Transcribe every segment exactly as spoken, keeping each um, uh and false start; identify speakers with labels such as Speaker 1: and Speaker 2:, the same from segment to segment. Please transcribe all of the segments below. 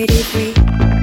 Speaker 1: eighty-three.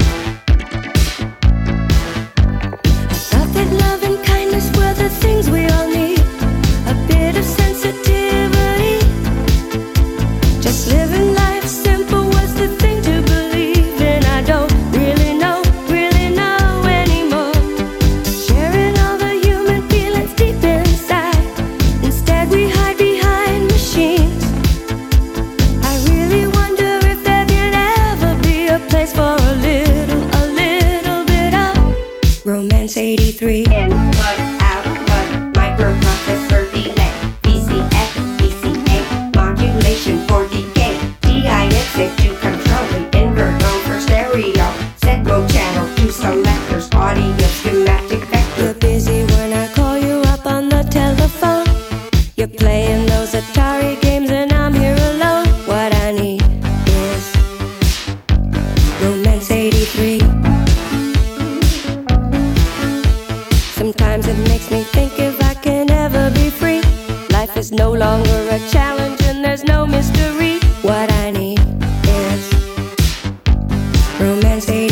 Speaker 1: I thought that love and kindness were the things we all need. A bit of sensitivity. Just living life simple was the thing to believe in. I don't really know, really know anymore. Sharing all the human feelings deep inside. Instead we hide behind machines. I really wonder if there could ever be a place for a little, a little bit of romance. Eighty-three.
Speaker 2: In, but, out, but, microprocessor delay, V C F, V C A, modulation for decay, D I X A to controlling, inverter for stereo, set mode channel to selectors, audio schematic vector.
Speaker 1: You're busy when I call you up on the telephone. You're playing those Atari games and I'm here alone. What I need is romance. Eighty-three. Sometimes it makes me think if I can ever be free. Life is no longer a challenge and there's no mystery. What I need is romance. Eighty-three.